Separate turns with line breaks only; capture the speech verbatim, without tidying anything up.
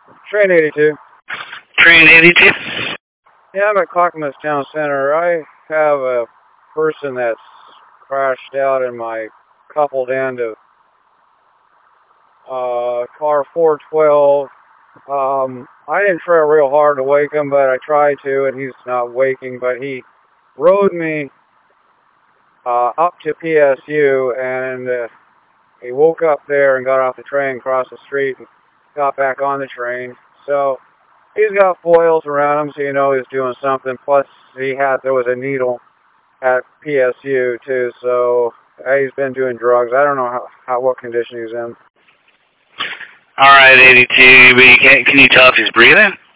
Train eighty-two.
Train eighty-two?
Yeah, I'm at Clackamas Town Center. I have a person that's crashed out in my coupled end of uh, car four twelve. Um, I didn't try real hard to wake him, but I tried to, and he's not waking. But he rode me uh, up to P S U, and uh, he woke up there and got off the train, crossed the street, and got back on the train. So he's got foils around him, so you know he's doing something. Plus, he had there was a needle at P S U too, so uh, he's been doing drugs. I don't know how, how what condition he's in.
All right, eighty-two. But you can't, can you tell if he's breathing?